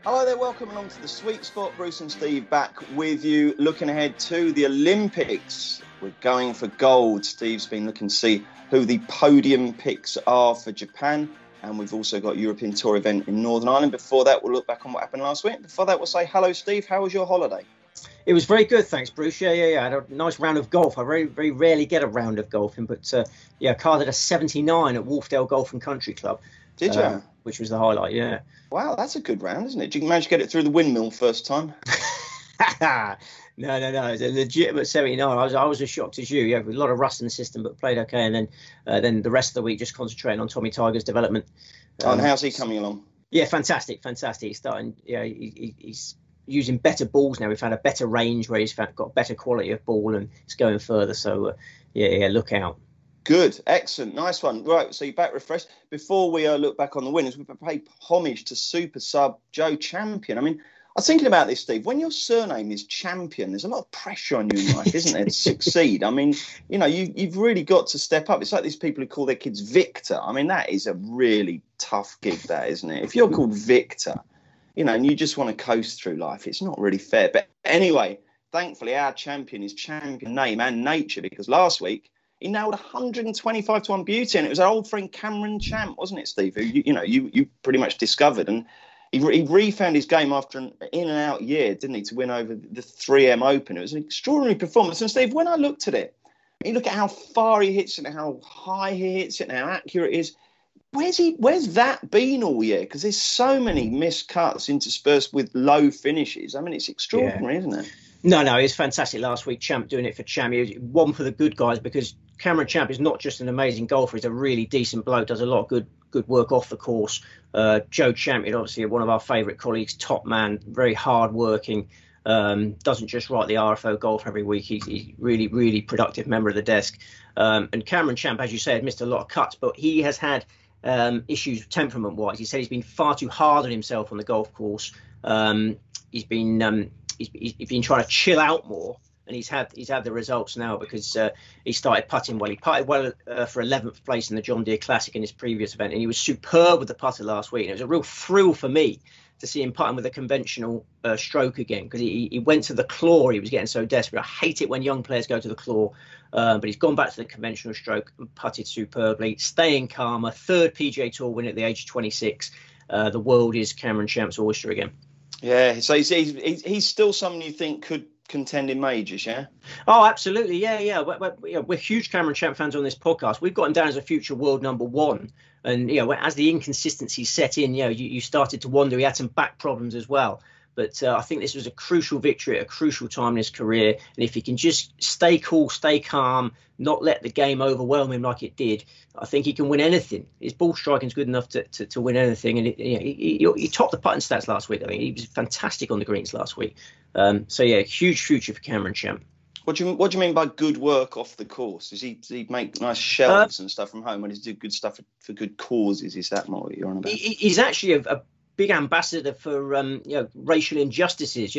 Hello there, welcome along to the Sweet Spot. Bruce and Steve back with you, looking ahead to the Olympics. We're going for gold. Steve's been looking to see who the podium picks are for Japan. And we've also got a European Tour event in Northern Ireland. Before that, we'll look back on what happened last week. Before that, we'll say hello, Steve. How was your holiday? It was very good, thanks, Bruce. Yeah. I had a nice round of golf. I very rarely get a round of golfing, but carded a 79 at Wharfdale Golf and Country Club. Did you? Which was the highlight, yeah. Wow, that's a good round, isn't it? Did you manage to get it through the windmill first time? No. It's a legitimate 79. I was as shocked as you. Yeah, a lot of rust in the system, but played okay. And then the rest of the week just concentrating on Tommy Tiger's development. And how's he coming along? Yeah, fantastic. He's starting. Yeah, he's using better balls now. We've had a better range where he's got better quality of ball and it's going further. So look out. Good, excellent, nice one. Right, so you're back refreshed. Before we look back on the winners, we pay homage to super sub Joe Champion. I mean, I was thinking about this, Steve. When your surname is Champion, there's a lot of pressure on you in life, isn't there, to succeed? I mean, you've really got to step up. It's like these people who call their kids Victor. I mean, that is a really tough gig, that, isn't it? If you're called Victor, and you just want to coast through life, it's not really fair. But anyway, thankfully, our champion is champion name and nature, because last week, he nailed 125 to 1 beauty, and it was our old friend Cameron Champ, wasn't it, Steve? Who you pretty much discovered, and he refound his game after an in and out year, didn't he, to win over the 3M Open? It was an extraordinary performance. And Steve, when I looked at it, you look at how far he hits it, and how high he hits it, and how accurate it is. Where's that been all year? Because there's so many missed cuts interspersed with low finishes. I mean, it's extraordinary, isn't it? No, it's fantastic last week. Champ doing it for Champ. He was one for the good guys, because Cameron Champ is not just an amazing golfer. He's a really decent bloke, does a lot of good work off the course. Joe Champion, obviously one of our favourite colleagues, top man, very hard working. Doesn't just write the RFO golf every week. He's really productive member of the desk. And Cameron Champ, as you say, had missed a lot of cuts, but he has had issues temperament-wise. He said he's been far too hard on himself on the golf course. He's been trying to chill out more, and he's had the results now, because he started putting well. He putted well for 11th place in the John Deere Classic in his previous event, and he was superb with the putter last week. And it was a real thrill for me to see him putting with a conventional stroke again, because he went to the claw. He was getting so desperate. I hate it when young players go to the claw, but he's gone back to the conventional stroke and putted superbly, staying calmer. Third PGA Tour win at the age of 26. The world is Cameron Champ's oyster again. Yeah, so he's still someone you think could contend in majors, yeah? Oh, absolutely, yeah. We're huge Cameron Champ fans on this podcast. We've got him down as a future world number one. And, as the inconsistency set in, you started to wonder. He had some back problems as well. But I think this was a crucial victory at a crucial time in his career. And if he can just stay cool, stay calm, not let the game overwhelm him like it did, I think he can win anything. His ball striking is good enough to win anything. And he topped the putting stats last week. I mean, he was fantastic on the greens last week. Huge future for Cameron Champ. What do you mean by good work off the course? Does he make nice shelves and stuff from home? Or does he do good stuff for good causes? Is that more what you're on about? He's actually a big ambassador for racial injustices.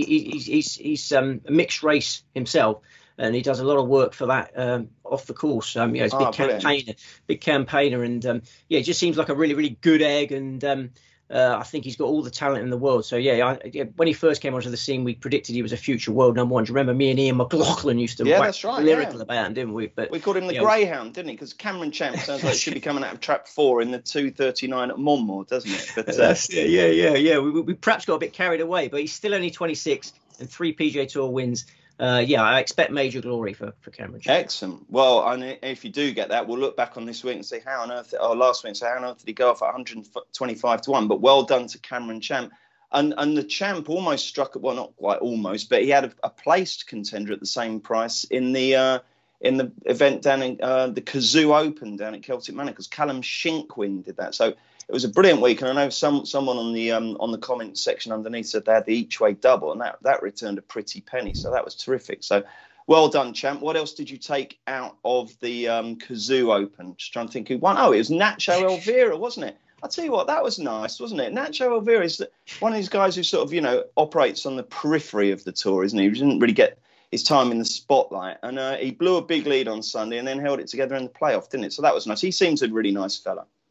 He's a mixed race himself, and he does a lot of work for that off the course. He's a big campaigner, and it just seems like a really good egg, and I think he's got all the talent in the world. So when he first came onto the scene, we predicted he was a future world number one. Do you remember me and Ian McLaughlin used to that's right, lyrical about him, didn't we? But we called him the Greyhound, didn't he? Because Cameron Champ sounds like he should be coming out of Trap 4 in the 239 at Monmore, doesn't it? But We perhaps got a bit carried away, but he's still only 26 and 3 PGA Tour wins. I expect major glory for Cameron Champ. Excellent. Well, and if you do get that, we'll look back on this week and see last week and say how on earth did he go off at 125 to 1? But well done to Cameron Champ. And the Champ almost struck, well, not quite almost, but he had a placed contender at the same price in the event down in the Kazoo Open down at Celtic Manor, because Callum Shinkwin did that. So it was a brilliant week, and I know someone on the comments section underneath said they had the each way double, and that returned a pretty penny, so that was terrific. So well done, Champ. What else did you take out of the Kazoo Open? Just trying to think who won. Oh, it was Nacho Elvira, wasn't it? I'll tell you what, that was nice, wasn't it? Nacho Elvira is one of these guys who sort of, operates on the periphery of the tour, isn't he? He didn't really get his time in the spotlight, and he blew a big lead on Sunday and then held it together in the playoff, didn't it? So that was nice. He seems a really nice fella.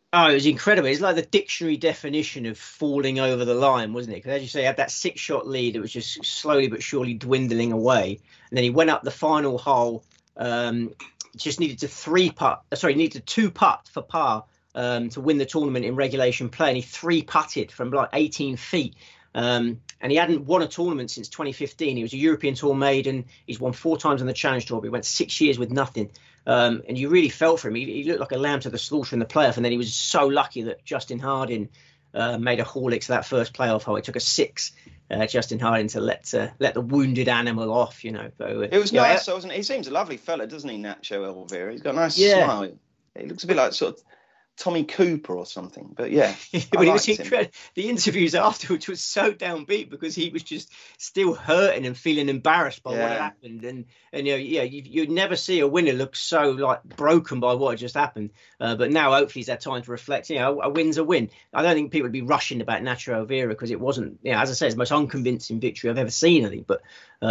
Oh, it was incredible. It's like the dictionary definition of falling over the line, wasn't it? Because as you say, he had that 6-shot lead that was just slowly but surely dwindling away. And then he went up the final hole, just needed to needed 2 putt for par to win the tournament in regulation play. And he 3-putted from like 18 feet. And he hadn't won a tournament since 2015. He was a European Tour maiden. He's won 4 times on the Challenge Tour. But he went 6 years with nothing. And you really felt for him. He looked like a lamb to the slaughter in the playoff. And then he was so lucky that Justin Harding made a haul to that first playoff hole. It took a 6, Justin Harding, to let the wounded animal off, So, it was nice, wasn't it? He seems a lovely fella, doesn't he, Nacho Elvira? He's got a nice smile. He looks a bit like sort of Tommy Cooper or something, but yeah. But it was incredible. The interviews afterwards was so downbeat because he was just still hurting and feeling embarrassed by what had happened, and you'd never see a winner look so like broken by what had just happened. But now hopefully he's had time to reflect. A win's a win. I don't think people would be rushing about Nacho Elvira because it wasn't. As I say, it's the most unconvincing victory I've ever seen. I think, but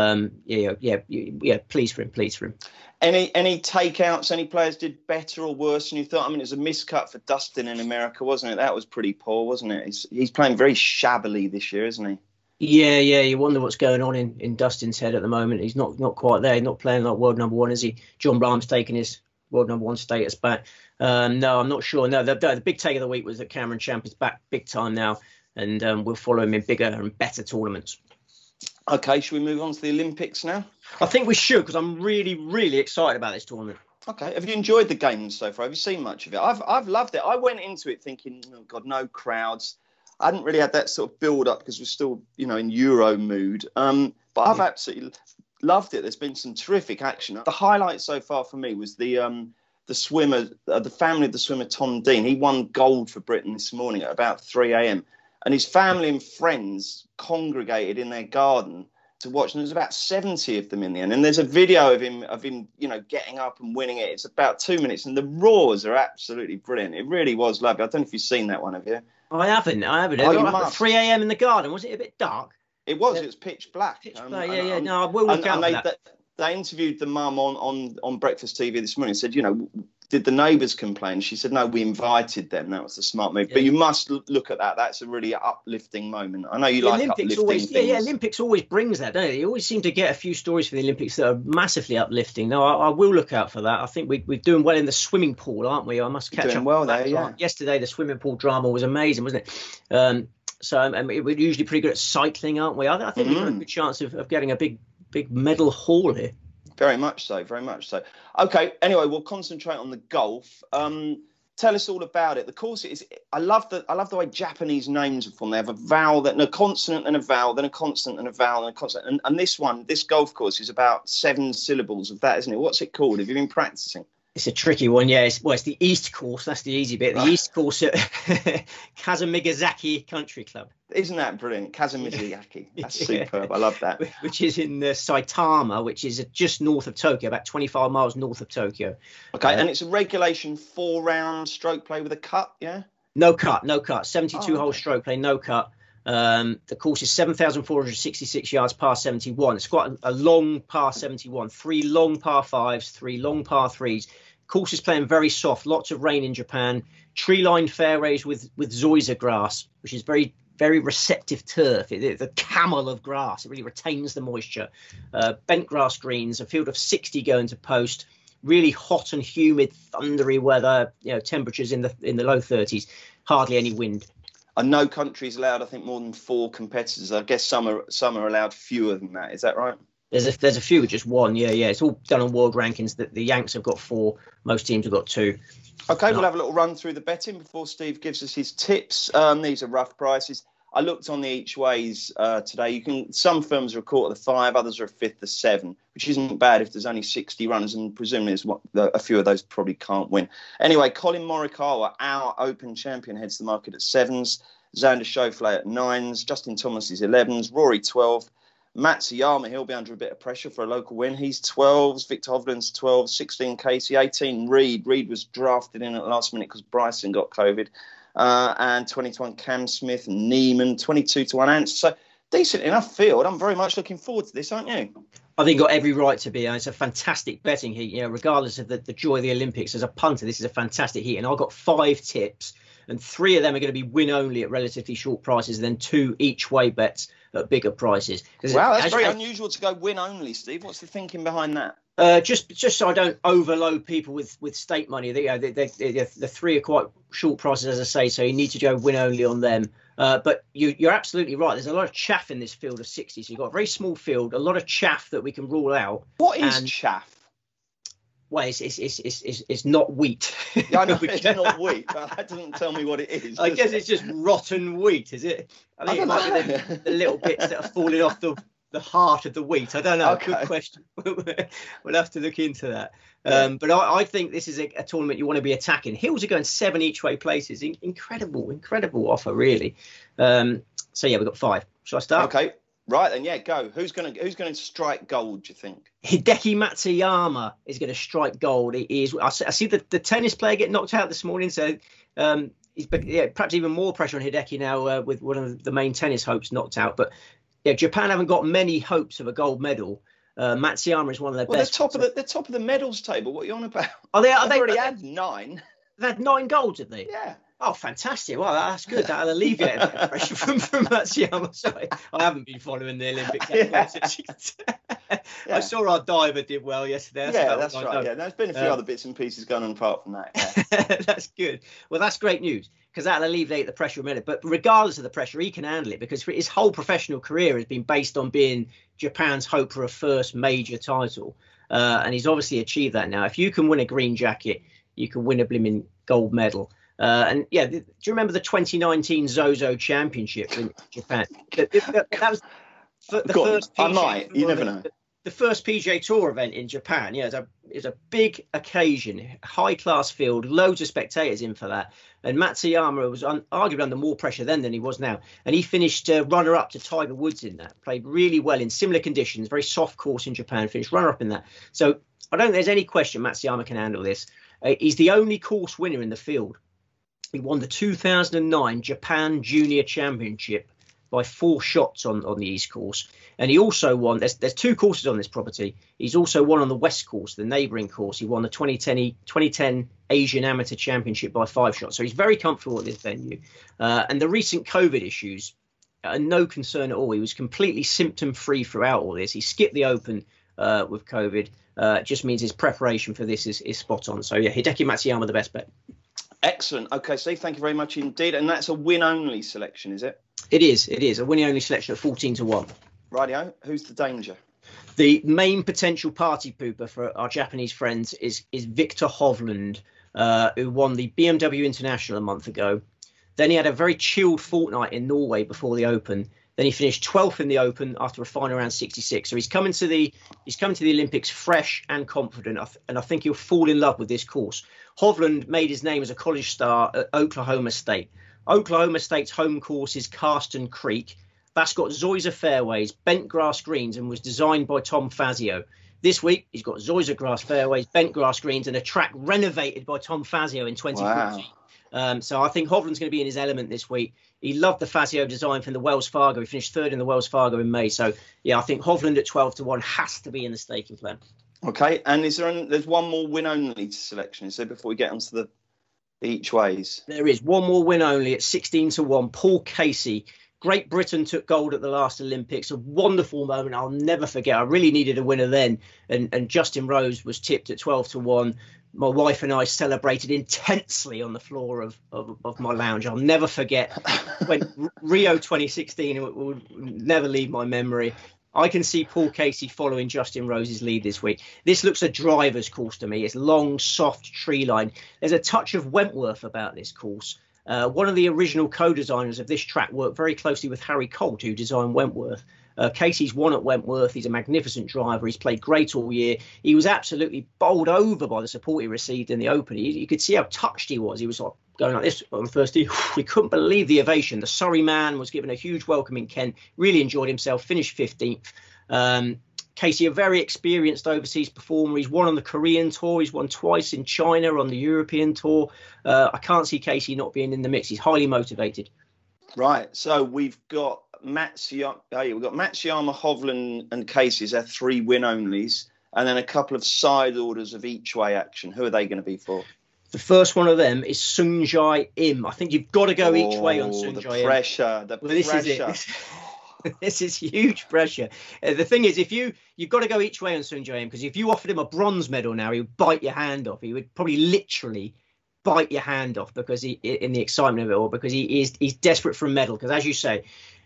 pleased for him. Any takeouts? Any players did better or worse than you thought? I mean, it was a miscut for Dustin in America, wasn't it? That was pretty poor, wasn't it? He's playing very shabbily this year, isn't he? Yeah. You wonder what's going on in Dustin's head at the moment. He's not quite there. He's not playing like world number 1, is he? John Rahm's taking his world number 1 status back. No, I'm not sure. No, the big take of the week was that Cameron Champ is back big time now, and we'll follow him in bigger and better tournaments. Okay, should we move on to the Olympics now? I think we should, because I'm really, really excited about this tournament. Okay, have you enjoyed the games so far? Have you seen much of it? I've loved it. I went into it thinking, oh God, no crowds. I hadn't really had that sort of build up because we're still, in Euro mood. But I've absolutely loved it. There's been some terrific action. The highlight so far for me was the swimmer, the family of the swimmer Tom Dean. He won gold for Britain this morning at about 3 a.m. And his family and friends congregated in their garden to watch. And there's about 70 of them in the end. And there's a video of him, getting up and winning it. It's about 2 minutes. And the roars are absolutely brilliant. It really was lovely. I don't know if you've seen that one, have you? I haven't. Oh, you must. At 3 a.m. in the garden. Was it a bit dark? It was. It was pitch black. Pitch black, yeah. No, I will look out for that. They interviewed the mum on Breakfast TV this morning and said, did the neighbours complain? She said, no, we invited them. That was the smart move. Yeah. But you must look at that. That's a really uplifting moment. I know you like Olympics uplifting things. Yeah, Olympics always brings that, don't it? You always seem to get a few stories for the Olympics that are massively uplifting. No, I will look out for that. I think we're doing well in the swimming pool, aren't we? I must catch up. Well there, yeah. Yesterday, the swimming pool drama was amazing, wasn't it? So we're usually pretty good at cycling, aren't we? I think we've got a good chance of getting a big medal haul here. Very much so. Okay, anyway, we'll concentrate on the golf. Tell us all about it. The course is. I love the way Japanese names are formed. They have a vowel, then a consonant, and a vowel, then a consonant, and a vowel, and a consonant. And this golf course is about 7 syllables of that, isn't it? What's it called? Have you been practicing? It's a tricky one, yeah. It's the East Course. That's the easy bit. The East Course at Kazumigazaki Country Club. Isn't that brilliant? Kazumigazaki. That's superb. I love that. Which is in Saitama, which is just north of Tokyo, about 25 miles north of Tokyo. Okay, and it's a regulation 4-round stroke play with a cut, yeah? No cut. 72-hole stroke play, no cut. The course is 7,466 yards, par 71. It's quite a long par 71. 3 long par 5s, 3 long par 3s. Course is playing very soft. Lots of rain in Japan. Tree-lined fairways with zoysia grass, which is very, very receptive turf. It's the camel of grass. It really retains the moisture. Bent grass greens. A field of 60 going to post. Really hot and humid, thundery weather. Temperatures in the low 30s. Hardly any wind. And no country's allowed, I think, more than 4 competitors. I guess some are allowed fewer than that. Is that right? There's a few with just 1. Yeah. It's all done on world rankings. The Yanks have got 4. Most teams have got 2. Okay, we'll have a little run through the betting before Steve gives us his tips. These are rough prices. I looked on the each ways today. Some firms are a quarter to 5, others are a fifth to 7, which isn't bad if there's only 60 runners, and presumably a few of those probably can't win. Anyway, Colin Morikawa, our Open champion, heads the market at 7s. Xander Schauffele at 9s. Justin Thomas is 11s. Rory 12. Matsuyama, he'll be under a bit of pressure for a local win. He's 12s. Victor Hovland's 12. 16 Casey. 18 Reed. Reed was drafted in at the last minute because Bryson got COVID. And 20-1 Cam Smith and Neiman. 22-1 Ants. So decent enough field. I'm very much looking forward to this, aren't you? I think you've got every right to be. It's a fantastic betting heat. Regardless of the joy of the Olympics, as a punter, this is a fantastic heat. And I've got 5 tips. and 3 of them are going to be win only at relatively short prices, and then 2 each way bets at bigger prices. Wow, that's very unusual to go win only, Steve. What's the thinking behind that? Just so I don't overload people with stake money. The 3 are quite short prices, as I say, so you need to go win only on them. But you're absolutely right. There's a lot of chaff in this field of 60. So you've got a very small field, a lot of chaff that we can rule out. What is chaff? Well, it's not wheat. Yeah, I know it's not wheat, but that doesn't tell me what it is. I guess it's just rotten wheat, is it? I think it might be the little bits that are falling off the heart of the wheat. I don't know. Okay. Good question. We'll have to look into that. Yeah. But I think this is a tournament you want to be attacking. Hills are going 7 each way places. Incredible offer, really. So yeah, we've got 5. Shall I start? Okay. Right then, yeah, go. Who's gonna strike gold, do you think? Hideki Matsuyama is going to strike gold. I see the tennis player get knocked out this morning, so perhaps even more pressure on Hideki now with one of the main tennis hopes knocked out. But yeah, Japan haven't got many hopes of a gold medal. Matsuyama is one of their best. They're top of the medals table. What are you on about? They've already had 9. They've had 9 golds, have they? Yeah. Oh, fantastic. Well, that's good. That'll alleviate a bit of pressure from Matsuyama. Sorry, I haven't been following the Olympics. Yeah. I saw our diver did well yesterday. That's right. Yeah, there's been a few other bits and pieces going on apart from that. Yeah. That's good. Well, that's great news because that'll alleviate the pressure a minute. But regardless of the pressure, he can handle it because his whole professional career has been based on being Japan's hope for a first major title. And he's obviously achieved that now. If you can win a green jacket, you can win a blimmin' gold medal. And yeah, do you remember the 2019 Zozo Championship in Japan? That was the first. I might. You never know. The first PGA Tour event in Japan. Yeah, it's a big occasion, high class field, loads of spectators in for that. And Matsuyama was arguably under more pressure then than he was now, and he finished runner up to Tiger Woods in that. Played really well in similar conditions, very soft course in Japan. Finished runner up in that. So I don't think there's any question Matsuyama can handle this. He's the only course winner in the field. He won the 2009 Japan Junior Championship by 4 shots on the East course. And he also won, there's 2 courses on this property. He's also won on the West course, the neighbouring course. He won the 2010 Asian Amateur Championship by 5 shots. So he's very comfortable at this venue. And the recent COVID issues are no concern at all. He was completely symptom-free throughout all this. He skipped the Open with COVID. It just means his preparation for this is spot on. So yeah, Hideki Matsuyama, the best bet. Excellent. Okay, Steve, thank you very much indeed. And that's a win-only selection, is it? It is a win-only selection at 14-1. Rightio. Who's the danger? The main potential party pooper for our Japanese friends is Victor Hovland, who won the BMW International a month ago. Then he had a very chilled fortnight in Norway before the Open. Then he finished 12th in the Open after a final round 66. So he's coming to the Olympics fresh and confident, and I think he'll fall in love with this course. Hovland made his name as a college star at Oklahoma State. Oklahoma State's home course is Karsten Creek. That's got Zoysia fairways, bent grass greens, and was designed by Tom Fazio. This week, he's got Zoysia grass fairways, bent grass greens, and a track renovated by Tom Fazio in 2014. Wow. So I think Hovland's going to be in his element this week. He loved the Fazio design from the Wells Fargo. He finished 3rd in the Wells Fargo in May. So, yeah, I think Hovland at 12-1 has to be in the staking plan. Okay, and there's one more win-only selection, is there, before we get onto the each ways? There is one more win-only at 16-1. Paul Casey. Great Britain took gold at the last Olympics. A wonderful moment I'll never forget. I really needed a winner then. And Justin Rose was tipped at 12-1. My wife and I celebrated intensely on the floor of my lounge. I'll never forget when Rio 2016 will never leave my memory. I can see Paul Casey following Justin Rose's lead this week. This looks a driver's course to me. It's long, soft tree line. There's a touch of Wentworth about this course. One of the original co-designers of this track worked very closely with Harry Colt, who designed Wentworth. Casey's won at Wentworth. He's a magnificent driver. He's played great all year. He was absolutely bowled over by the support he received in the Open. You could see how touched he was. He was going like this on the first tee. We couldn't believe the ovation. The Surrey man was given a huge welcome in Kent. Really enjoyed himself. Finished 15th. Casey, a very experienced overseas performer. He's won on the Korean Tour. He's won twice in China on the European Tour. I can't see Casey not being in the mix. He's highly motivated. Right. So we've got Matsuyama, Hovland and Casey. They're 3 win-onlys. And then a couple of side orders of each way action. Who are they going to be for? The first one of them is Sung Jae Im. I think you've got to go each way on Sung Jae Im. The pressure. This is it. This is huge pressure. The thing is, you've got to go each way on Sung Jae Im, because if you offered him a bronze medal now, he would bite your hand off. He would probably literally bite your hand off because in the excitement of it all, because he's desperate for a medal. Because as you say,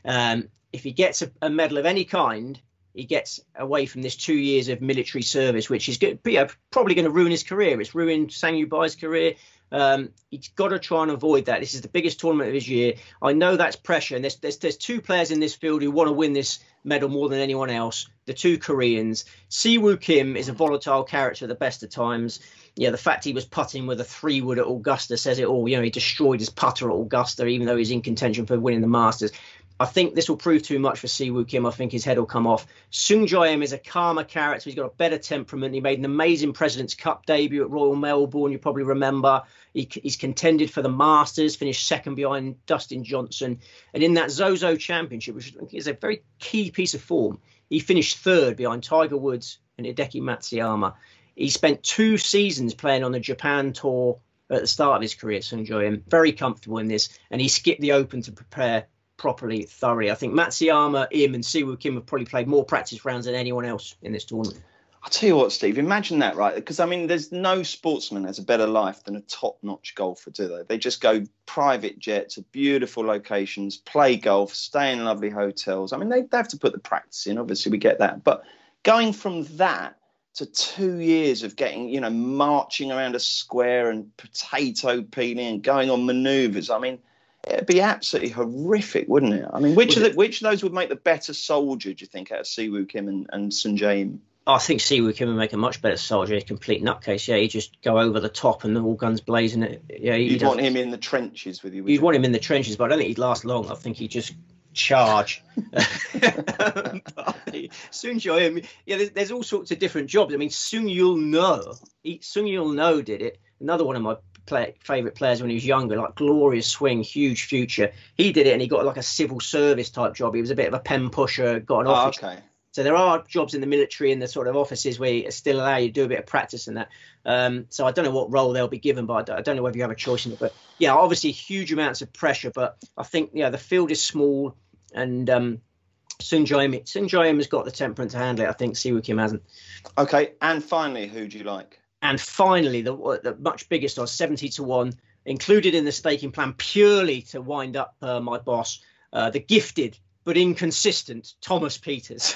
if he gets a medal of any kind, he gets away from this 2 years of military service, which is probably going to ruin his career. It's ruined Sang Yubai's career. He's got to try and avoid that. This is the biggest tournament of his year. I know that's pressure, and there's two players in this field who want to win this medal more than anyone else. The two Koreans. Siwoo Kim is a volatile character at the best of times. Yeah, the fact he was putting with a 3-wood at Augusta says it all. He destroyed his putter at Augusta, even though he's in contention for winning the Masters. I think this will prove too much for Siwoo Kim. I think his head will come off. Sung Jae Im is a calmer character. He's got a better temperament. He made an amazing President's Cup debut at Royal Melbourne. You probably remember. He's contended for the Masters, finished second behind Dustin Johnson. And in that Zozo Championship, which is a very key piece of form, he finished third behind Tiger Woods and Hideki Matsuyama. He spent 2 seasons playing on the Japan Tour at the start of his career, Sung Jae Im. Very comfortable in this. And he skipped the Open to prepare properly, thoroughly. I think Matsuyama, Im and Siwoo Kim have probably played more practice rounds than anyone else in this tournament. I'll tell you what, Steve, imagine that, right? Because, there's no sportsman has a better life than a top-notch golfer, do they? They just go private jet to beautiful locations, play golf, stay in lovely hotels. They have to put the practice in. Obviously, we get that. But going from that to 2 years of getting, marching around a square and potato peeling and going on manoeuvres, it'd be absolutely horrific, wouldn't it? Which of those would make the better soldier, do you think, out of Siwoo Kim and Sung Jae Im? I think Siwoo Kim would make a much better soldier. He's a complete nutcase. Yeah, he'd just go over the top and all guns blazing. Yeah, you'd want him in the trenches with you. You'd want him in the trenches, but I don't think he'd last long. I think he'd just charge. Sung Jae Im, there's all sorts of different jobs. Sung Yul No did it. Another one of my favourite players when he was younger, like glorious swing, huge future. He did it and he got like a civil service type job. He was a bit of a pen pusher, got an office. Okay. So there are jobs in the military and the sort of offices where you still allow you to do a bit of practice and that. So I don't know what role they'll be given, but I don't know whether you have a choice in it. But yeah, obviously huge amounts of pressure. But I think the field is small, and Sung Jae Im has got the temperament to handle it. I think Siwoo Kim hasn't. Okay, and finally, who do you like? And finally, the much biggest odds, 70-1, included in the staking plan purely to wind up my boss, the gifted but inconsistent Thomas Pieters.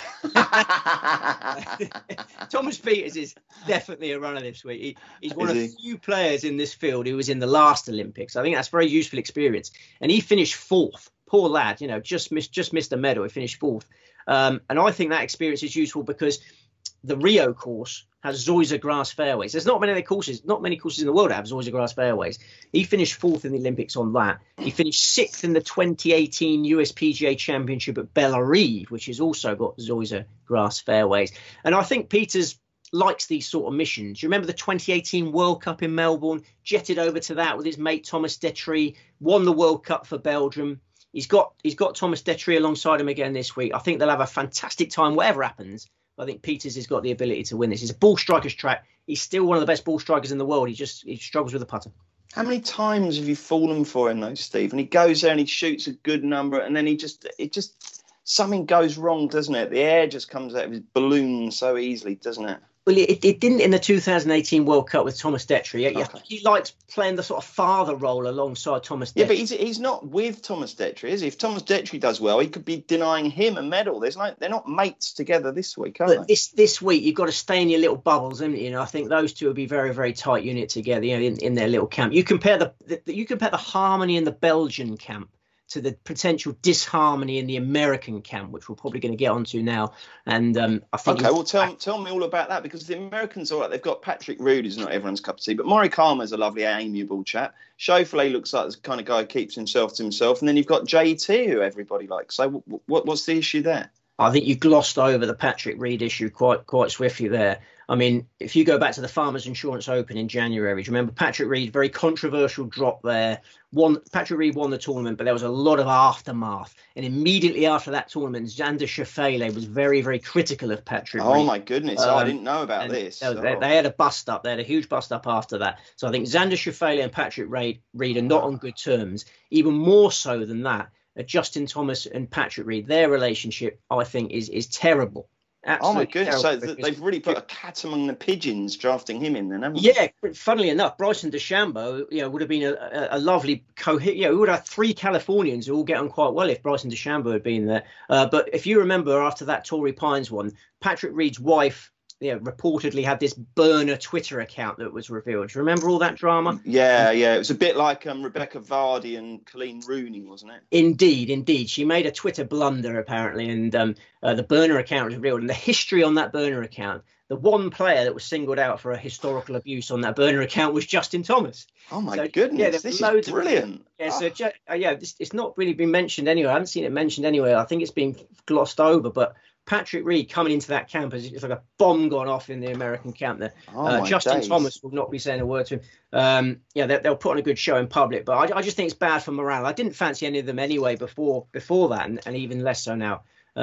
Thomas Pieters is definitely a runner this week. He's one of the few players in this field who was in the last Olympics. I think that's a very useful experience. And he finished 4th. Poor lad, just missed a medal. He finished 4th. And I think that experience is useful because the Rio course has Zoysia grass fairways. There's not many courses in the world that have Zoysia grass fairways. He finished 4th in the Olympics on that. He finished 6th in the 2018 USPGA Championship at Bellerive, which has also got Zoysia grass fairways. And I think Pieters likes these sort of missions. You remember the 2018 World Cup in Melbourne? Jetted over to that with his mate Thomas Detry, won the World Cup for Belgium. He's got Thomas Detry alongside him again this week. I think they'll have a fantastic time, whatever happens. I think Pieters has got the ability to win this. He's a ball striker's track. He's still one of the best ball strikers in the world. He struggles with the putter. How many times have you fallen for him though, Steve? And he goes there and he shoots a good number, and then something goes wrong, doesn't it? The air just comes out of his balloon so easily, doesn't it? Well, it didn't in the 2018 World Cup with Thomas Detry. Okay. He likes playing the sort of father role alongside Thomas Detry. Yeah, but he's not with Thomas Detry, is he? If Thomas Detry does well, he could be denying him a medal. They're not mates together this week, are they? This week, you've got to stay in your little bubbles, haven't you? I think those two will be very, very tight unit together, in their little camp. You compare the harmony in the Belgian camp to the potential disharmony in the American camp, which we're probably going to get onto now. And I think... Okay, well, tell me all about that, because the Americans, all right, they've got Patrick Reed, who's not everyone's cup of tea, but Morikawa's a lovely, amiable chap. Schauffele looks like the kind of guy who keeps himself to himself. And then you've got JT, who everybody likes. So what's the issue there? I think you glossed over the Patrick Reed issue quite swiftly there. I mean, if you go back to the Farmers Insurance Open in January, do you remember Patrick Reed? Very controversial drop there. Patrick Reed won the tournament, but there was a lot of aftermath. And immediately after that tournament, Xander Schauffele was very, very critical of Patrick Reed. Oh, my goodness. I didn't know about this. They had a bust up. They had a huge bust up after that. So I think Xander Schauffele and Patrick Reed are not on good terms. Even more so than that, Justin Thomas and Patrick Reed, their relationship, I think, is terrible. Absolutely. Oh my goodness! So they've really put a cat among the pigeons drafting him in, then, haven't they? Yeah, but funnily enough, Bryson DeChambeau, would have been a lovely we would have 3 Californians who all get on quite well if Bryson DeChambeau had been there. But if you remember, after that Torrey Pines one, Patrick Reed's wife, reportedly had this burner Twitter account that was revealed. Do you remember all that drama? Yeah. It was a bit like Rebecca Vardy and Colleen Rooney, wasn't it? Indeed. She made a Twitter blunder, apparently, and the burner account was revealed. And the history on that burner account, the one player that was singled out for a historical abuse on that burner account was Justin Thomas. Oh, my goodness. Yeah, this is brilliant. It's not really been mentioned anywhere. I haven't seen it mentioned anywhere. I think it's been glossed over, but Patrick Reed coming into that camp, it's like a bomb gone off in the American camp there. Justin Thomas will not be saying a word to him. They'll put on a good show in public, but I just think it's bad for morale. I didn't fancy any of them anyway before that, and even less so now.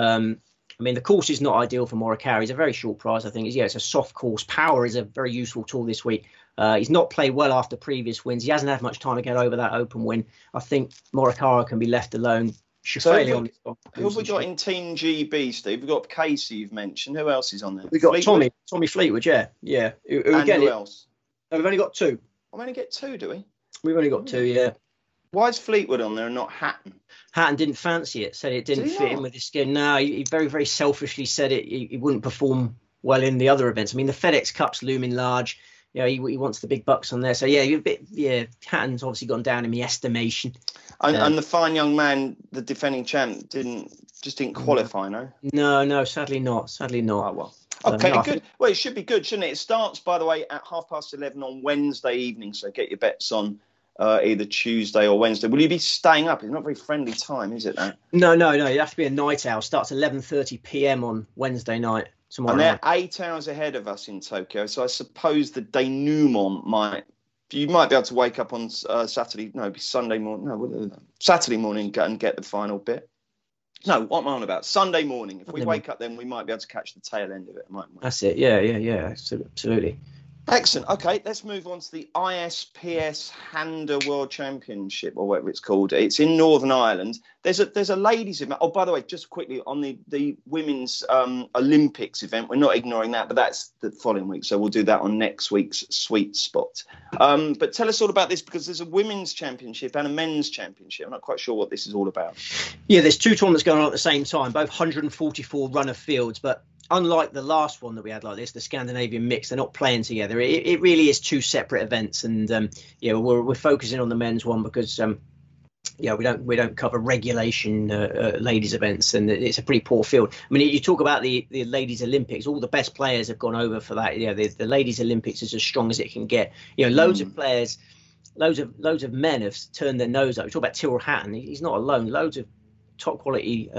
I mean, the course is not ideal for Morikawa. He's a very short prize, I think. It's a soft course. Power is a very useful tool this week. He's not played well after previous wins. He hasn't had much time to get over that Open win. I think Morikawa can be left alone. So who have we got in Team GB, Steve? We've got Casey, you've mentioned. Who else is on there? We've got Tommy Fleetwood, yeah. Who else? No, we've only got 2. We only get 2, do we? We've only got 2, yeah. Why is Fleetwood on there and not Hatton? Hatton didn't fancy it, said it didn't fit in with his skin. No, he very, very selfishly said he wouldn't perform well in the other events. I mean, the FedEx Cup's looming large. He wants the big bucks on there. So, Hatton's obviously gone down in the estimation. And the fine young man, the defending champ, didn't qualify, no? No, sadly not. Oh, well. Okay, good. Well, it should be good, shouldn't it? It starts, by the way, at 11:30 on Wednesday evening. So get your bets on either Tuesday or Wednesday. Will you be staying up? It's not a very friendly time, is it, that? No. You have to be a night owl. Starts 11:30 p.m. on Wednesday night. Tomorrow and they're 8 hours ahead of us in Tokyo. So I suppose the denouement you might be able to wake up on Saturday morning and get the final bit. No, what am I on about? Sunday morning. If we wake up then, we might be able to catch the tail end of it, mightn't we? That's it. Yeah. Absolutely. Excellent. Okay, let's move on to the ISPS Handa World Championship, or whatever it's called. It's in Northern Ireland. There's a ladies event. Oh, by the way, just quickly on the women's Olympics event, we're not ignoring that, but that's the following week, so we'll do that on next week's Sweet Spot. But tell us all about this, because there's a women's championship and a men's championship. I'm not quite sure what this is all about. Yeah, there's 2 tournaments going on at the same time, both 144 runner fields, but unlike the last one that we had like this, the Scandinavian mix, they're not playing together. It really is 2 separate events, and we're focusing on the men's one because we don't cover regulation ladies events, and it's a pretty poor field. I mean, you talk about the ladies Olympics, all the best players have gone over for that. The ladies Olympics is as strong as it can get. Loads of players, loads of men have turned their nose up. You talk about Tyrrell Hatton, he's not alone. Loads of top quality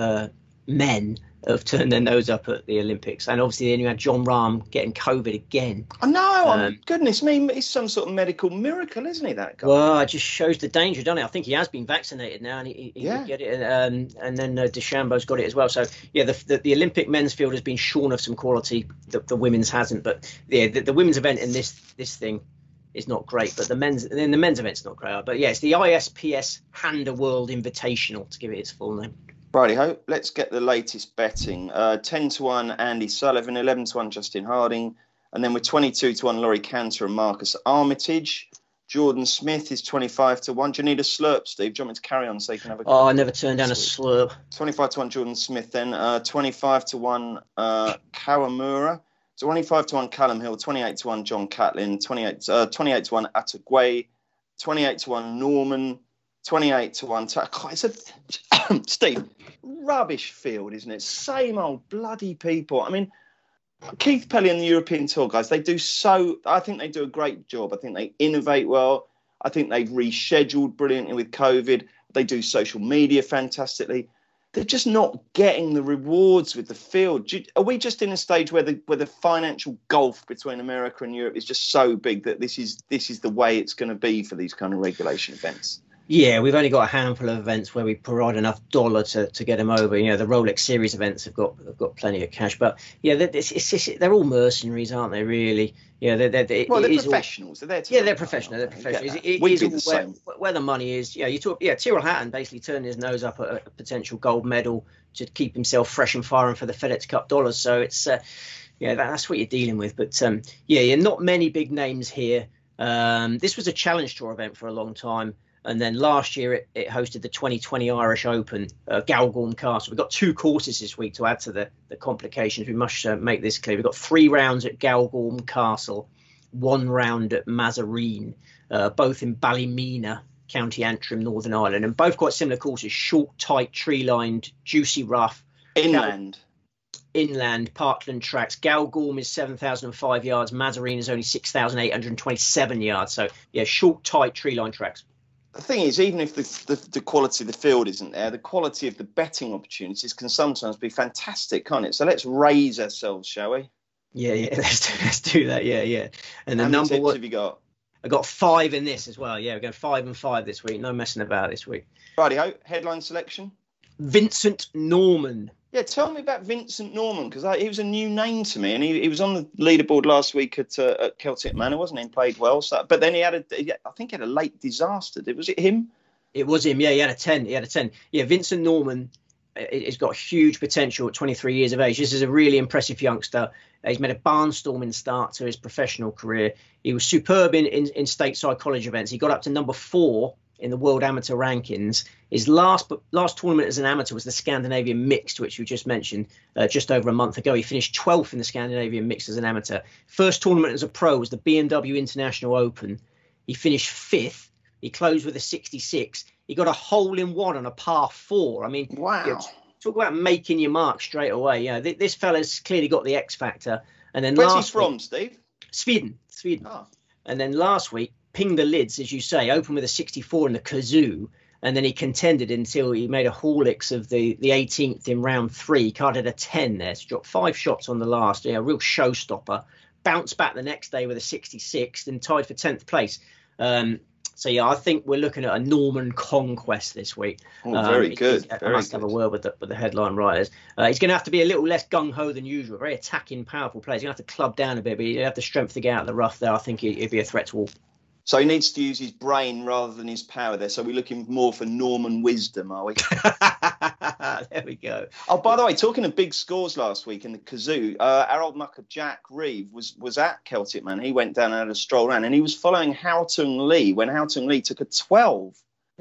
men have turned their nose up at the Olympics, and obviously then you had John Rahm getting COVID again. I know, goodness me, he's some sort of medical miracle, isn't he, that guy? Well, it just shows the danger, doesn't it? I think he has been vaccinated now, and he would get it, and then DeChambeau's got it as well. So the Olympic men's field has been shorn of some quality. The women's hasn't, but the women's event in this thing is not great, but the men's event's not great. But it's the ISPS Handa World Invitational, to give it its full name. Righty-ho, let's get the latest betting. 10-1 Andy Sullivan, 11-1 Justin Harding, and then we're 22-1 Laurie Cantor and Marcus Armitage. Jordan Smith is 25-1. Do you need a slurp, Steve? Do you want me to carry on so you can have a... Oh, I never turned down a slurp. 25-1 Jordan Smith then. 25-1 Kawamura. 25-1 Callum Hill. 28-1 John Catlin. 28-1 Attagway. 28-1 Norman. 28-1. It's a Steve, rubbish field, isn't it? Same old bloody people. I mean, Keith Pelly and the European Tour guys, I think they do a great job. I think they innovate well. I think they've rescheduled brilliantly with COVID. They do social media fantastically. they're just not getting the rewards with the field. Are we just in a stage where the financial gulf between America and Europe is just so big that this is the way it's going to be for these kind of regulation events? Yeah, we've only got a handful of events where we provide enough dollar to get them over. The Rolex Series events have got plenty of cash, but yeah, they're all mercenaries, aren't they? Really? Yeah, they're professionals. They're there to they're professional. They're professionals. We'd be the same. Where the money is. Yeah, Tyrrell Hatton basically turned his nose up at a potential gold medal to keep himself fresh and firing for the FedEx Cup dollars. So it's that's what you're dealing with. But not many big names here. This was a Challenge Tour event for a long time. And then last year it hosted the 2020 Irish Open, Galgorm Castle. We've got 2 courses this week to add to the complications. We must make this clear. We've got 3 rounds at Galgorm Castle, 1 round at Mazarine, both in Ballymena, County Antrim, Northern Ireland, and both quite similar courses: short, tight, tree-lined, juicy rough. Inland parkland tracks. Galgorm is 7,005 yards. Mazarine is only 6,827 yards. So, yeah, short, tight, tree-lined tracks. The thing is, even if the quality of the field isn't there, the quality of the betting opportunities can sometimes be fantastic, can't it? So let's raise ourselves, shall we? Yeah, let's do that. Yeah. And the How many tips have you got? I got 5 in this as well. Yeah, we're going 5 and 5 this week. No messing about this week. Righty-ho, headline selection. Vincent Norrman. Yeah, tell me about Vincent Norrman, because he was a new name to me, and he was on the leaderboard last week at Celtic Manor, wasn't he? And played well. So, but then I think he had a late disaster. Was it him? It was him. Yeah, he had a 10. Yeah, Vincent Norrman has got huge potential at 23 years of age. This is a really impressive youngster. He's made a barnstorming start to his professional career. He was superb in stateside college events. He got up to number 4 in the world amateur rankings. His last tournament as an amateur was the Scandinavian Mixed, which we just mentioned just over a month ago. He finished 12th in the Scandinavian Mixed as an amateur. First tournament as a pro was the BMW International Open. He finished 5th. He closed with a 66. He got a hole-in-one on a par 4. I mean, wow. Talk about making your mark straight away. Yeah, this fella's clearly got the X factor. And then where's he from, Steve? Sweden. Oh. And then last week, pinged the lids, as you say, opened with a 64 in the Kazoo, and then he contended until he made a Horlicks of the 18th in round 3. He carded a 10 there, so dropped 5 shots on the last. Yeah, a real showstopper. Bounced back the next day with a 66, and tied for 10th place. So yeah, I think we're looking at a Norman conquest this week. Oh, very good. I must have a word with the headline writers. He's going to have to be a little less gung-ho than usual. Very attacking, powerful player. He's going to have to club down a bit, but he'll have the strength to get out of the rough there. I think he'd be a threat to all. So he needs to use his brain rather than his power there. So we're looking more for Norman wisdom, are we? There we go. Oh, by the way, talking of big scores last week in the Kazoo, our old mucker Jack Reeve was at Celtic Man. He went down and had a stroll around, and he was following Haotung Lee when Haotung Lee took a 12.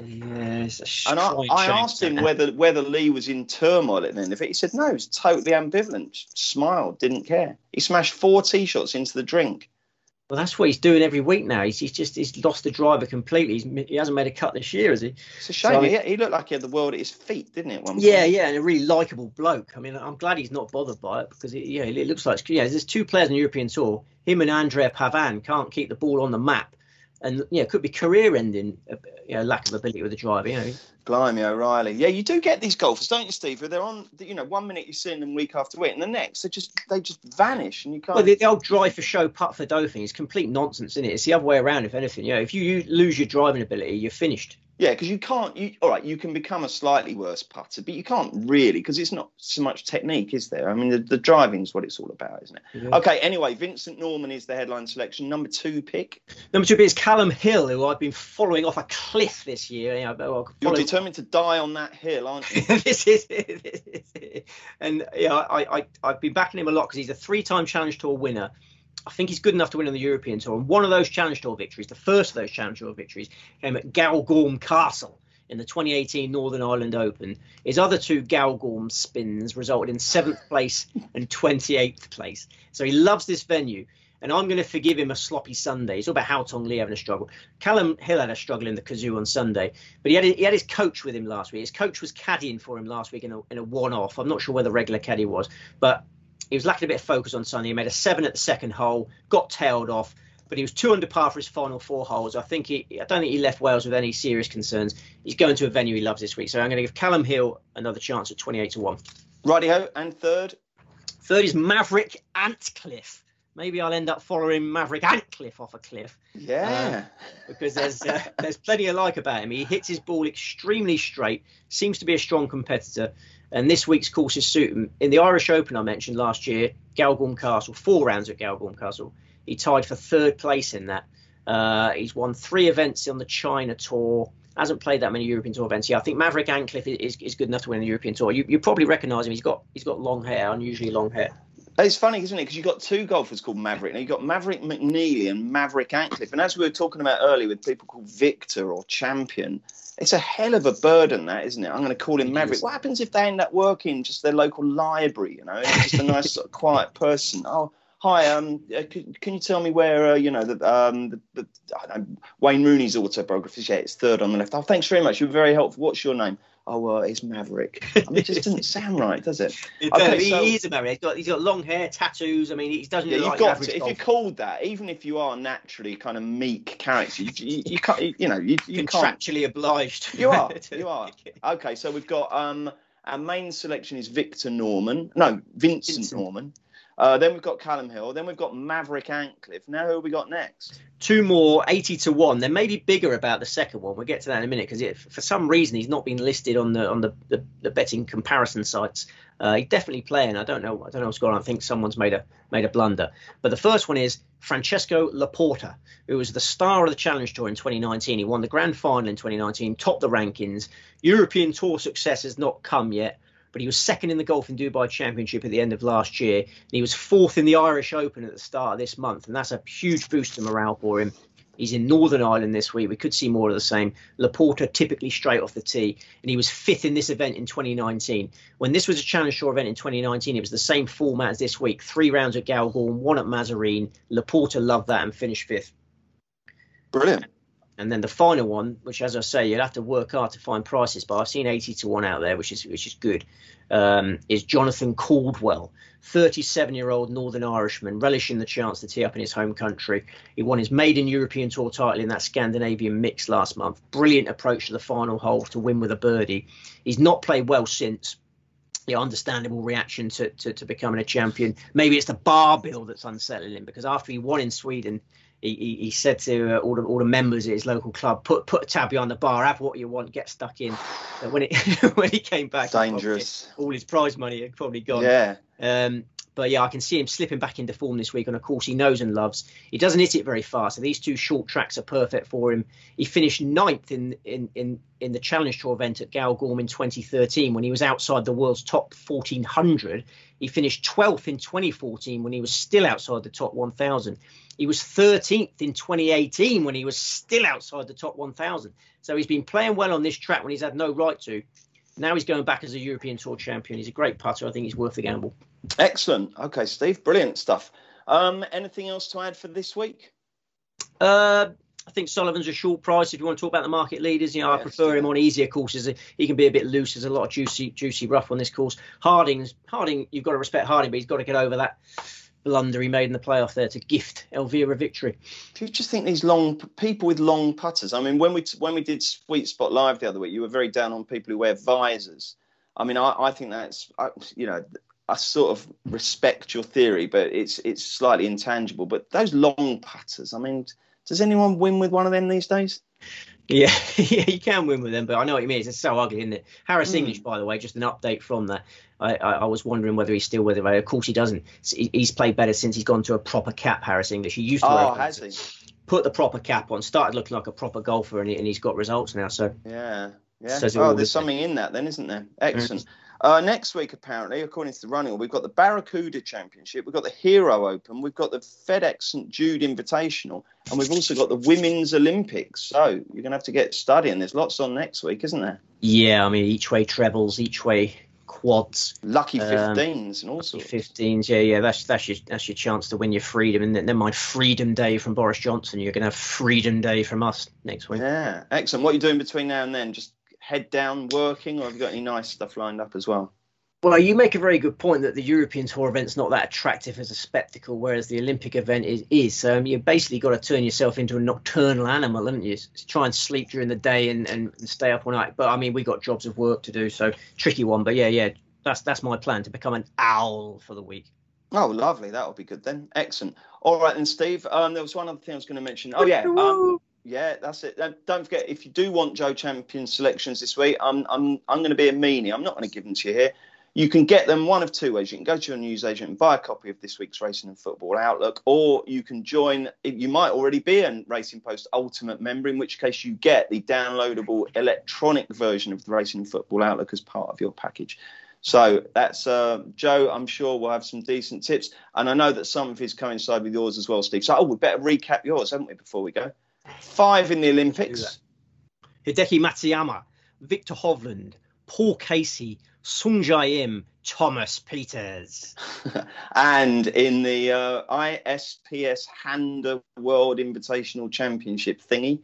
Yes, and I asked him whether Lee was in turmoil at the end of it. He said no, he was totally ambivalent, smiled, didn't care. He smashed 4 tee shots into the drink. Well, that's what he's doing every week now. He's lost the driver completely. He hasn't made a cut this year, has he? It's a shame. So, he looked like he had the world at his feet, didn't he? At one point? Yeah, and a really likeable bloke. I mean, I'm glad he's not bothered by it because it looks like there's 2 players on the European Tour. Him and Andrea Pavan can't keep the ball on the map, and it could be career-ending. Lack of ability with the driver. Blimey, O'Reilly. Yeah, you do get these golfers, don't you, Steve? Where they're on, 1 minute you're seeing them week after week, and the next they just vanish, and you can't. Well, the old drive for show, putt for doping is complete nonsense, isn't it? It's the other way around, if anything. If you lose your driving ability, you're finished. Yeah, because you can't. All right, you can become a slightly worse putter, but you can't really, because it's not so much technique, is there? I mean, the driving's what it's all about, isn't it? Yeah. Okay. Anyway, Vincent Norrman is the headline selection. Number 2 pick. Number 2 pick is Callum Hill, who I've been following off a cliff this year. You're determined to die on that hill, aren't you? This is it. And I've been backing him a lot because he's a 3-time Challenge Tour winner. I think he's good enough to win on the European Tour. And one of those Challenge Tour victories, the first of those Challenge Tour victories, came at Galgorm Castle in the 2018 Northern Ireland Open. His other 2 Galgorm spins resulted in 7th place and 28th place. So he loves this venue. And I'm going to forgive him a sloppy Sunday. It's all about Haotung Lee having a struggle. Callum Hill had a struggle in the Kazoo on Sunday, but he had his coach with him last week. His coach was caddying for him last week in a one-off. I'm not sure where the regular caddy was, but he was lacking a bit of focus on Sunday. He made a 7 at the second hole, got tailed off, but he was 2 under par for his final 4 holes. I don't think he left Wales with any serious concerns. He's going to a venue he loves this week, so I'm going to give Callum Hill another chance at 28-1. Rightio, and third? Third is Maverick Antcliffe. Maybe I'll end up following Maverick Antcliffe off a cliff. Yeah. Because there's plenty I like about him. He hits his ball extremely straight, seems to be a strong competitor, and this week's courses suit him. In the Irish Open I mentioned last year, Galgorm Castle, 4 rounds at Galgorm Castle, he tied for 3rd place in that. He's won 3 events on the China Tour. Hasn't played that many European Tour events. Yeah, I think Maverick Antcliffe is good enough to win the European Tour. You probably recognise him. He's got long hair, unusually long hair. It's funny, isn't it? Because you've got 2 golfers called Maverick. Now, you've got Maverick McNeely and Maverick Antcliffe. And as we were talking about earlier with people called Victor or Champion, it's a hell of a burden, that, isn't it? I'm going to call him Maverick. What happens if they end up working just their local library, just a nice, sort of quiet person? Oh, hi, can you tell me where, Wayne Rooney's autobiography? Yeah, it's 3rd on the left. Oh, thanks very much. You were very helpful. What's your name? Oh, it's Maverick. I mean, it just doesn't sound right, does it? He is a Maverick. He's got long hair, tattoos. I mean, he doesn't look like an average golfer. If you're called that, even if you are naturally kind of meek character, you can't, you contractually obliged. You are. Okay, so we've got our main selection is Vincent Norman. Then we've got Callum Hill. Then we've got Maverick Antcliffe. Now who have we got next? 2 more, 80-1. They're maybe bigger about the second one. We'll get to that in a minute because for some reason he's not been listed on the betting comparison sites. He's definitely playing. I don't know what's going on. I think someone's made a blunder. But the first one is Francesco Laporta, who was the star of the Challenge Tour in 2019. He won the Grand Final in 2019, topped the rankings. European Tour success has not come yet, but he was 2nd in the Golf in Dubai Championship at the end of last year. And he was 4th in the Irish Open at the start of this month. And that's a huge boost to morale for him. He's in Northern Ireland this week. We could see more of the same. Laporta typically straight off the tee. And he was 5th in this event in 2019. When this was a Challenge Tour event in 2019, it was the same format as this week. 3 rounds at Galgorm, 1 at Mazarine. Laporta loved that and finished 5th. Brilliant. And then the final one, which, as I say, you'll have to work hard to find prices, but I've seen 80-1 out there, which is good, is Jonathan Caldwell, 37-year-old Northern Irishman, relishing the chance to tee up in his home country. He won his maiden European Tour title in that Scandinavian mix last month. Brilliant approach to the final hole to win with a birdie. He's not played well since. Understandable reaction to becoming a champion. Maybe it's the bar bill that's unsettling him, because after he won in Sweden, he said to all the members at his local club, put a tab behind the bar, have what you want, get stuck in. When he came back, dangerous. All his prize money had probably gone. Yeah. But yeah, I can see him slipping back into form this week on a course he knows and loves. He doesn't hit it very fast, so these 2 short tracks are perfect for him. He finished 9th in the Challenge Tour event at Galgorm in 2013 when he was outside the world's top 1,400. He finished 12th in 2014 when he was still outside the top 1,000. He was 13th in 2018 when he was still outside the top 1,000. So he's been playing well on this track when he's had no right to. Now he's going back as a European Tour champion. He's a great putter. I think he's worth the gamble. Excellent. Okay, Steve, brilliant stuff. Anything else to add for this week? I think Sullivan's a short price. If you want to talk about the market leaders, I prefer him on easier courses. He can be a bit loose. There's a lot of juicy rough on this course. Harding, you've got to respect Harding, but he's got to get over that blunder he made in the playoff there to gift Elvira victory. Do you just think these people with long putters? I mean, when we did Sweet Spot Live the other week, you were very down on people who wear visors. I mean, I think that's I sort of respect your theory, but it's slightly intangible. But those long putters, I mean, does anyone win with one of them these days? Yeah, you can win with them, but I know what you mean. It's so ugly, isn't it? Harris English, by the way, just an update from that. I was wondering whether he's still with it. Of course he doesn't. He's played better since he's gone to a proper cap, Harris English. He used to wear has he? Put the proper cap on, started looking like a proper golfer, and he's got results now. So yeah. There's something in that then, isn't there? Excellent. Next week, apparently, according to the running, we've got the Barracuda Championship, we've got the Hero Open, we've got the FedEx St Jude Invitational, and we've also got the Women's Olympics. So you're going to have to get studying. There's lots on next week, isn't there? Yeah, I mean, each way trebles, each way quads, lucky 15s and all sorts. 15s, yeah. That's your chance to win your freedom. And never mind Freedom Day from Boris Johnson. You're going to have Freedom Day from us next week. Yeah, excellent. What are you doing between now and then? Just head down working, or have you got any nice stuff lined up as well? Well, you make a very good point that the European Tour event's not that attractive as a spectacle, whereas the Olympic event is. You've basically got to turn yourself into a nocturnal animal, haven't you? Try and sleep during the day and stay up all night. But I mean, we got jobs of work to do, so tricky one. But yeah, that's my plan, to become an owl for the week. Oh, lovely. That'll be good then. Excellent. All right then, Steve. There was one other thing I was going to mention. Oh yeah. Yeah, that's it. Don't forget, if you do want Joe Champion selections this week, I'm going to be a meanie. I'm not going to give them to you here. You can get them one of two ways. You can go to your newsagent and buy a copy of this week's Racing and Football Outlook, or you can join. You might already be a Racing Post Ultimate member, in which case you get the downloadable electronic version of the Racing and Football Outlook as part of your package. So that's Joe. I'm sure we'll have some decent tips, and I know that some of his coincide with yours as well, Steve. So we better recap yours, haven't we, before we go? 5 in the Olympics: Hideki Matsuyama, Victor Hovland, Paul Casey, Sung Jae-im, Thomas Peters. And in the ISPS Handa World Invitational Championship thingy,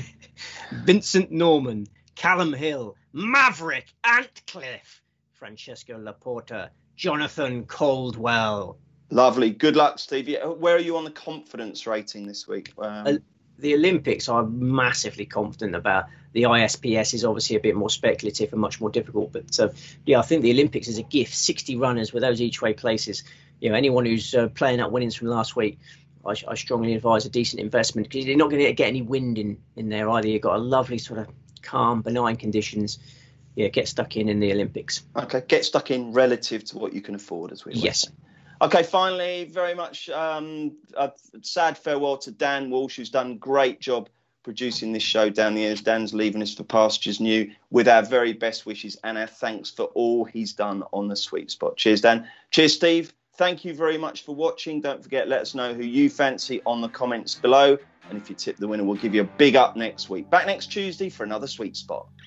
Vincent Norman, Callum Hill, Maverick Antcliffe, Francesco Laporta, Jonathan Caldwell. Lovely. Good luck, Steve. Where are you on the confidence rating this week? The Olympics I'm massively confident about. The ISPS is obviously a bit more speculative and much more difficult. But I think the Olympics is a gift. 60 runners with those each way places. Anyone who's playing up winnings from last week, I strongly advise a decent investment, because you're not going to get any wind in there either. You've got a lovely sort of calm, benign conditions. Yeah, get stuck in the Olympics. Okay, get stuck in relative to what you can afford, as we were saying. Okay, finally, very much a sad farewell to Dan Walsh, who's done a great job producing this show down the years. Dan's leaving us for pastures new, with our very best wishes and our thanks for all he's done on the Sweet Spot. Cheers, Dan. Cheers, Steve. Thank you very much for watching. Don't forget, let us know who you fancy on the comments below. And if you tip the winner, we'll give you a big up next week. Back next Tuesday for another Sweet Spot.